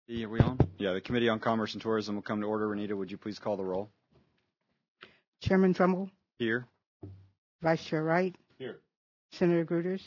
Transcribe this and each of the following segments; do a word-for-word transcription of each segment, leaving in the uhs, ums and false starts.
Are we on? Yeah, the Committee on Commerce and Tourism will come to order. Renita, would you please call the roll? Chairman Trumbull, Here. Vice Chair Wright, Here. Senator Gruters,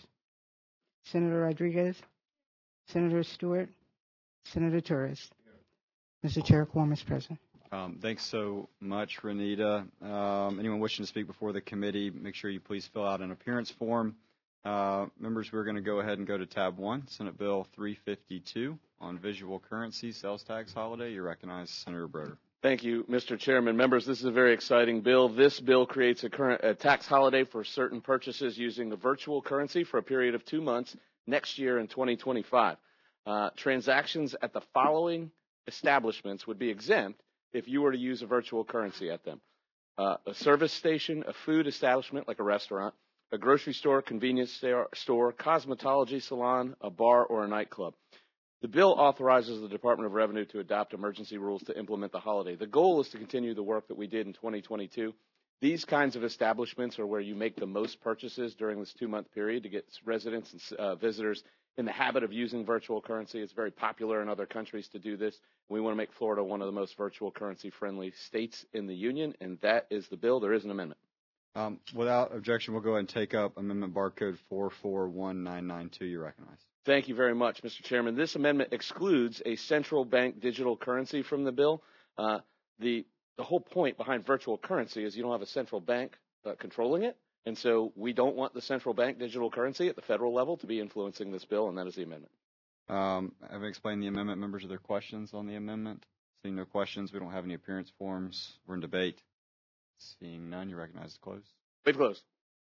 Senator Rodriguez, Senator Stewart, Senator Torres. Mister Chair, quorum is present. Um, thanks so much, Renita. Um, anyone wishing to speak before the committee, make sure you please fill out an appearance form. Uh, members, we're going to go ahead and go to tab one, Senate Bill three fifty-two on visual currency sales tax holiday. You recognize Senator Broder. Thank you, Mister Chairman. Members, this is a very exciting bill. This bill creates a, current, a tax holiday for certain purchases using the virtual currency for a period of two months next year in twenty twenty-five. Uh, transactions at the following establishments would be exempt if you were to use a virtual currency at them. Uh, a service station, a food establishment like a restaurant, a grocery store, convenience store, cosmetology salon, a bar, or a nightclub. The bill authorizes the Department of Revenue to adopt emergency rules to implement the holiday. The goal is to continue the work that we did in twenty twenty-two. These kinds of establishments are where you make the most purchases during this two-month period to get residents and uh, visitors in the habit of using virtual currency. It's very popular in other countries to do this. We want to make Florida one of the most virtual currency-friendly states in the union, and that is the bill. There is an amendment. Um, without objection, we'll go ahead and take up Amendment Barcode four four one nine nine two. You recognize. Thank you very much, Mister Chairman. This amendment excludes a central bank digital currency from the bill. Uh, the, the whole point behind virtual currency is you don't have a central bank uh, controlling it, and so we don't want the central bank digital currency at the federal level to be influencing this bill, and that is the amendment. Um, having explained the amendment, members, are there questions on the amendment? Seeing no questions, we don't have any appearance forms. We're in debate. Seeing none, you recognize the close. Waive closed.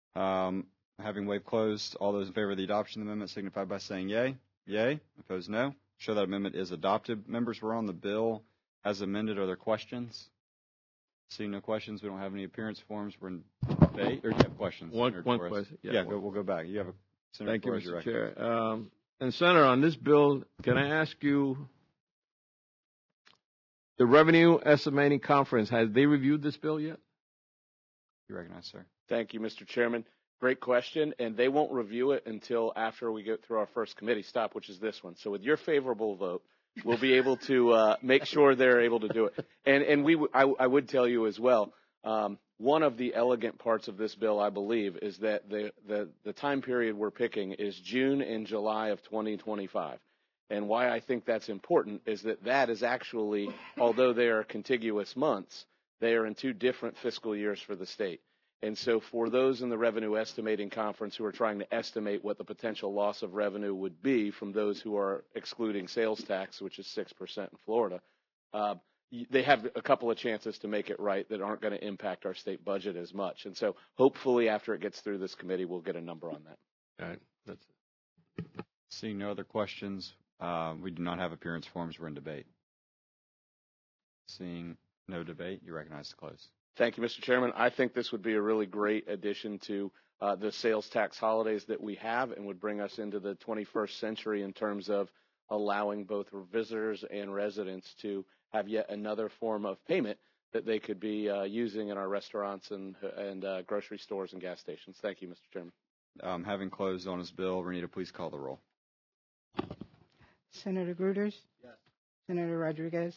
Um, having waived closed, all those in favor of the adoption of the amendment signify by saying yay. Yay. Opposed, no. Show that amendment is adopted. Members, we're on the bill as amended. Are there questions? Seeing no questions, we don't have any appearance forms. We're in debate. Or do you have questions? One, Senator one Torres? question. Yeah, yeah go, we'll go back. You have a Senator Thank Torres, you, Mister you Chair. Um, and Senator, on this bill, can I ask you, the Revenue Estimating Conference, has they reviewed this bill yet? You recognize, sir. Thank you, Mister Chairman. Great question, and they won't review it until after we get through our first committee stop, which is this one. So with your favorable vote, we'll be able to uh, make sure they're able to do it. And, and we, w- I, I would tell you as well, um, one of the elegant parts of this bill, I believe, is that the, the, the time period we're picking is June and July of twenty twenty-five. And why I think that's important is that that is actually, although they are contiguous months, they are in two different fiscal years for the state. And so for those in the Revenue Estimating Conference who are trying to estimate what the potential loss of revenue would be from those who are excluding sales tax, which is six percent in Florida, uh, they have a couple of chances to make it right that aren't going to impact our state budget as much. And so hopefully after it gets through this committee, we'll get a number on that. All right. That's it. Seeing no other questions, uh, we do not have appearance forms. We're in debate. Seeing no debate, you recognize the close. Thank you, Mister Chairman. I think this would be a really great addition to uh, the sales tax holidays that we have and would bring us into the twenty-first century in terms of allowing both visitors and residents to have yet another form of payment that they could be uh, using in our restaurants and, and uh, grocery stores and gas stations. Thank you, Mister Chairman. Um, having closed on his bill, Renita, please call the roll. Senator Gruters? Yes. Senator Rodriguez?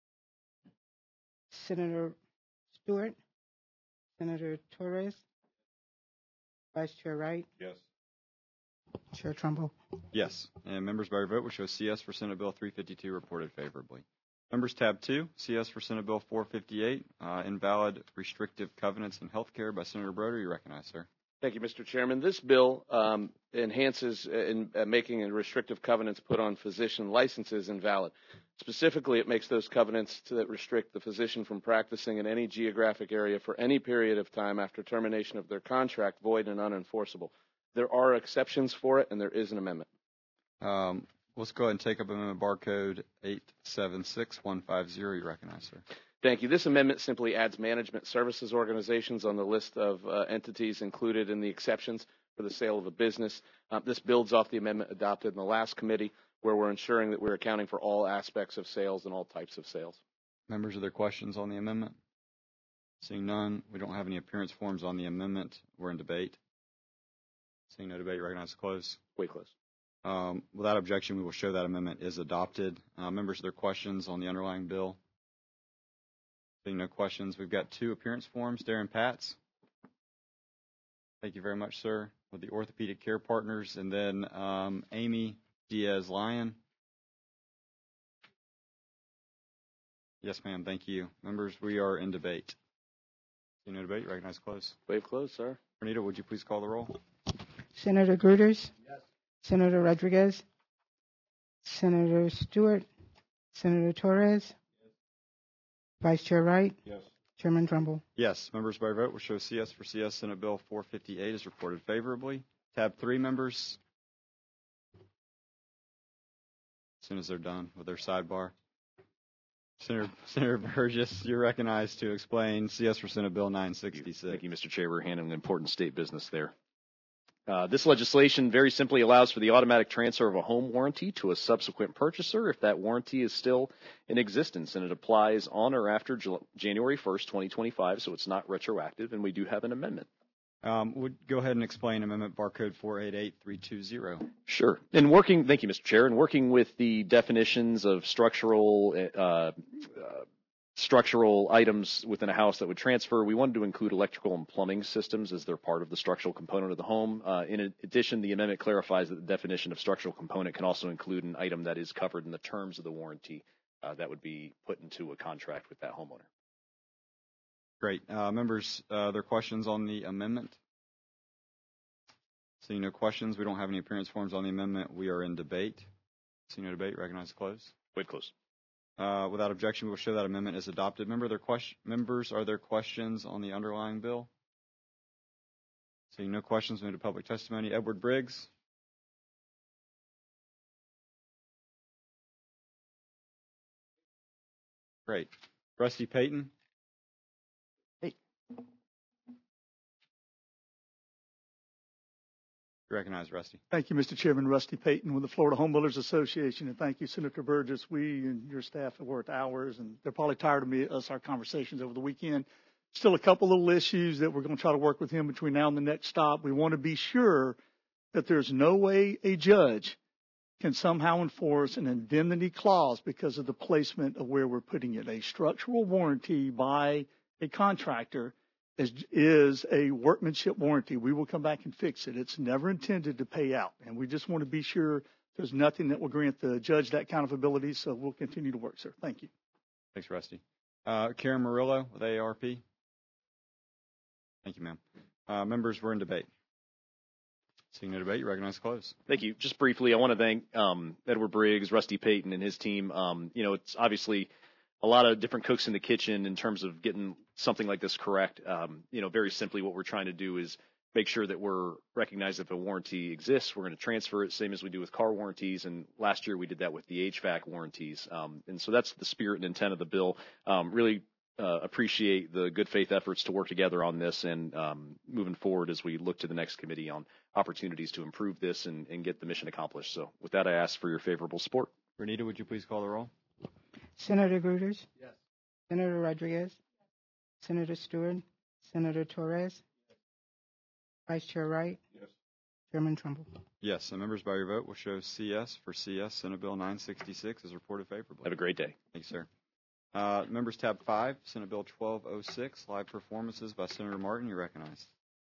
Senator Stewart? Senator Torres? Vice Chair Wright? Yes. Chair Trumbull? Yes. And members by your vote will show C S for Senate Bill three fifty-two reported favorably. Members, tab two, C S for Senate Bill four fifty-eight, uh, invalid restrictive covenants in health care by Senator Broder. You recognize, sir. Thank you, Mister Chairman. This bill um, enhances in uh, making restrictive covenants put on physician licenses invalid. Specifically, it makes those covenants to, that restrict the physician from practicing in any geographic area for any period of time after termination of their contract void and unenforceable. There are exceptions for it, and there is an amendment. Um, let's go ahead and take up amendment barcode eight seven six one five zero. You recognize, sir. Thank you. This amendment simply adds management services organizations on the list of uh, entities included in the exceptions for the sale of a business. Uh, this builds off the amendment adopted in the last committee, where we're ensuring that we're accounting for all aspects of sales and all types of sales. Members, are there questions on the amendment? Seeing none, we don't have any appearance forms on the amendment. We're in debate. Seeing no debate, you recognize the close. Way close. Um, without objection, we will show that amendment is adopted. Uh, members, are there questions on the underlying bill? Seeing no questions, we've got two appearance forms. Darren Patz. Thank you very much, sir. With the Orthopedic Care Partners, and then um, Amy Diaz-Lyon. Yes, ma'am. Thank you. Members, we are in debate. Seeing no debate, you recognize close. Waive close, sir. Renita, would you please call the roll? Senator Gruters? Yes. Senator Rodriguez? Senator Stewart? Senator Torres? Yes. Vice Chair Wright? Yes. Chairman Trumbull? Yes. Members by vote will show C S for C S. Senate Bill four fifty-eight is reported favorably. Tab three, members. As soon as they're done with their sidebar. Senator, Senator Burgess, you're recognized to explain C S for Senate Bill nine sixty-six. Thank you, Mister Chair. We're handling important state business there. Uh, this legislation very simply allows for the automatic transfer of a home warranty to a subsequent purchaser if that warranty is still in existence, and it applies on or after January first, twenty twenty-five, so it's not retroactive, and we do have an amendment. Um, would go ahead and explain Amendment Barcode four eight eight three two zero. Sure. And working, thank you, Mister Chair, and working with the definitions of structural uh, uh, structural items within a house that would transfer, we wanted to include electrical and plumbing systems as they're part of the structural component of the home. Uh, in addition, the amendment clarifies that the definition of structural component can also include an item that is covered in the terms of the warranty uh, that would be put into a contract with that homeowner. Great. Uh, members, uh, there are questions on the amendment? Seeing no questions, we don't have any appearance forms on the amendment. We are in debate. Seeing no debate, recognize close. Wait close. Uh, without objection, we will show that amendment is adopted. Member, there question, members, are there questions on the underlying bill? Seeing no questions, we move to public testimony. Edward Briggs. Great. Rusty Payton. Hey. Recognize Rusty. Thank you, Mister Chairman. Rusty Payton with the Florida Home Builders Association, and thank you, Senator Burgess. We and your staff have worked hours, and they're probably tired of me, us, our conversations over the weekend. Still a couple little issues that we're going to try to work with him between now and the next stop. We want to be sure that there's no way a judge can somehow enforce an indemnity clause because of the placement of where we're putting it. A structural warranty by a contractor is, is a workmanship warranty. We will come back and fix it. It's never intended to pay out. And we just want to be sure there's nothing that will grant the judge that kind of ability. So we'll continue to work, sir. Thank you. Thanks, Rusty. Uh, Karen Murillo with A A R P. Thank you, ma'am. Uh, members, we're in debate. Seeing no debate, you recognize close. Thank you. Just briefly, I want to thank um, Edward Briggs, Rusty Payton, and his team. Um, you know, it's obviously a lot of different cooks in the kitchen in terms of getting something like this correct. Um, you know, very simply, what we're trying to do is make sure that we're recognized if a warranty exists, we're going to transfer it, same as we do with car warranties. And last year we did that with the H V A C warranties. Um, and so that's the spirit and intent of the bill. Um, really uh, appreciate the good faith efforts to work together on this and um, moving forward as we look to the next committee on opportunities to improve this and, and get the mission accomplished. So with that, I ask for your favorable support. Renita, would you please call the roll? Senator Gruters? Yes. Senator Rodriguez? Senator Stewart? Senator Torres? Vice Chair Wright? Yes. Chairman Trumbull? Yes, and members by your vote will show C S for C S. Senate Bill nine sixty-six is reported favorably. Have a great day. Thank you, sir. Uh, members, tab five, Senate Bill twelve oh six, live performances by Senator Martin. You're recognized.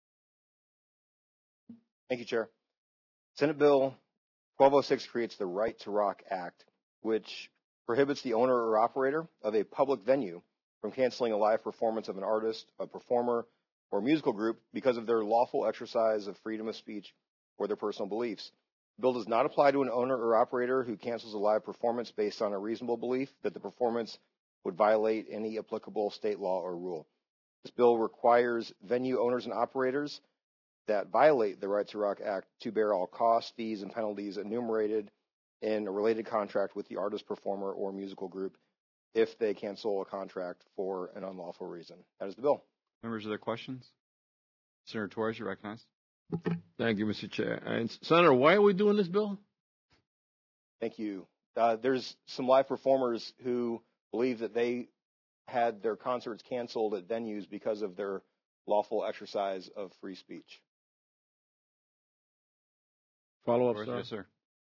Thank you, Chair. Senate Bill twelve oh six creates the Right to Rock Act, which prohibits the owner or operator of a public venue from canceling a live performance of an artist, a performer, or musical group because of their lawful exercise of freedom of speech or their personal beliefs. The bill does not apply to an owner or operator who cancels a live performance based on a reasonable belief that the performance would violate any applicable state law or rule. This bill requires venue owners and operators that violate the Right to Rock Act to bear all costs, fees, and penalties enumerated in a related contract with the artist, performer, or musical group if they cancel a contract for an unlawful reason. That is the bill. Members, are there questions? Senator Torres, you're recognized. Thank you, Mister Chair. And Senator, why are we doing this bill? Thank you. Uh, there's some live performers who believe that they had their concerts canceled at venues because of their lawful exercise of free speech. Follow up, Torres, sir. yes, sir.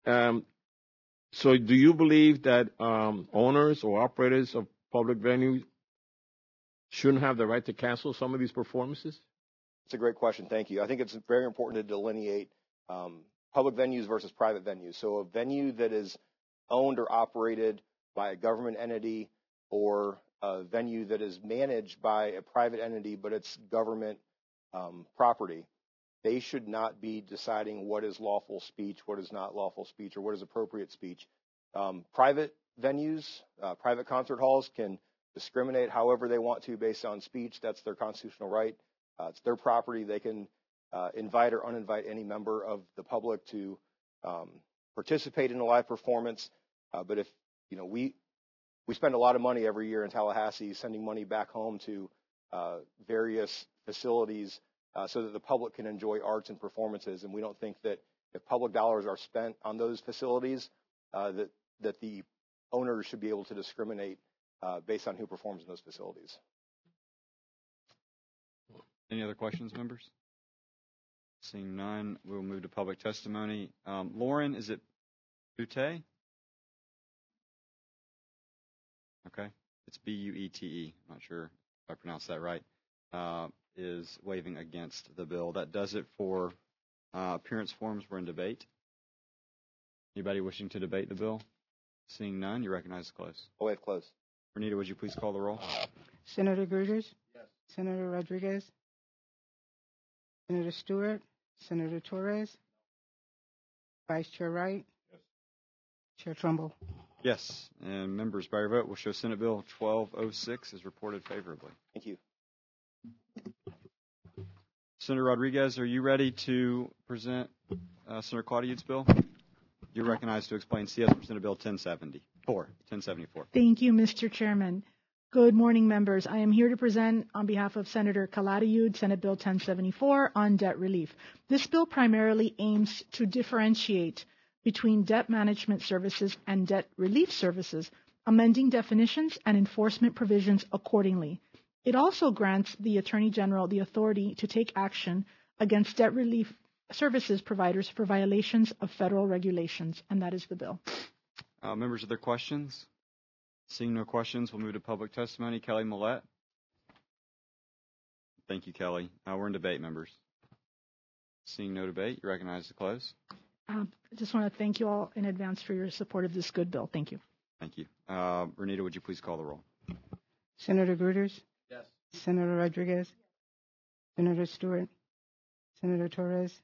Um, so do you believe that um, owners or operators of public venues shouldn't have the right to cancel some of these performances? It's a great question. Thank you. I think it's very important to delineate um, public venues versus private venues. So a venue that is owned or operated by a government entity or a venue that is managed by a private entity, but it's government um, property, they should not be deciding what is lawful speech, what is not lawful speech, or what is appropriate speech. Um, private venues, uh, private concert halls can discriminate however they want to based on speech. That's their constitutional right. Uh, it's their property. They can uh, invite or uninvite any member of the public to um, participate in a live performance. Uh, but if, you know, we we spend a lot of money every year in Tallahassee sending money back home to uh, various facilities uh, so that the public can enjoy arts and performances. And we don't think that if public dollars are spent on those facilities, uh, that that the owners should be able to discriminate uh, based on who performs in those facilities. Any other questions, members? Seeing none, we'll move to public testimony. Um, Lauren, is it Butte? Okay, it's B U E T E. I'm not sure if I pronounced that right. Uh, is waving against the bill. That does it for uh, appearance forms. We're in debate. Anybody wishing to debate the bill? Seeing none, you recognize the close. Oh, wave closed. Renita, would you please call the roll? Senator Gruters? Yes. Senator Rodriguez? Senator Stewart? Senator Torres? Vice Chair Wright? Yes. Chair Trumbull? Yes, and members, by your vote, will show Senate Bill twelve oh six is reported favorably. Thank you. Senator Rodriguez, are you ready to present uh, Senator Claudiute's bill? You're recognized to explain C S for Senate Bill ten seventy-four. ten seventy-four. Thank you, Mister Chairman. Good morning, members. I am here to present on behalf of Senator Claudiute Senate Bill ten seventy-four on debt relief. This bill primarily aims to differentiate between debt management services and debt relief services, amending definitions and enforcement provisions accordingly. It also grants the Attorney General the authority to take action against debt relief services providers for violations of federal regulations, and that is the bill. Uh, members, are there questions? Seeing no questions, we'll move to public testimony. Kelly Millett. Thank you, Kelly. Uh, we're in debate, members. Seeing no debate, you recognize the close. Um, I just want to thank you all in advance for your support of this good bill. Thank you. Thank you. Uh, Renita, would you please call the roll? Senator Gruters? Yes. Senator Rodriguez? Senator Stewart? Senator Torres?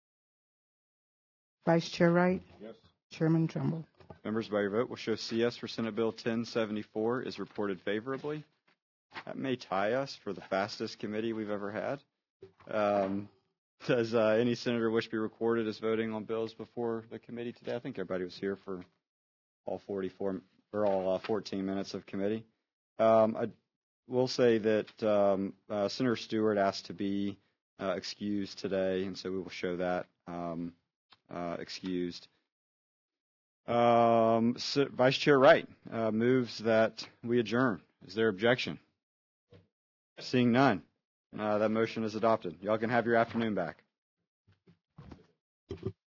Vice Chair Wright? Yes. Chairman Trumbull? Members, by your vote, will show C S for Senate Bill ten seventy-four is reported favorably. That may tie us for the fastest committee we've ever had. Um, does uh, any senator wish to be recorded as voting on bills before the committee today? I think everybody was here for all forty-four or all uh, fourteen minutes of committee. Um, I will say that um, uh, Senator Stewart asked to be uh, excused today, and so we will show that um, uh, excused. Um, so Vice Chair Wright uh, moves that we adjourn. Is there objection? Seeing none, uh, that motion is adopted. Y'all can have your afternoon back.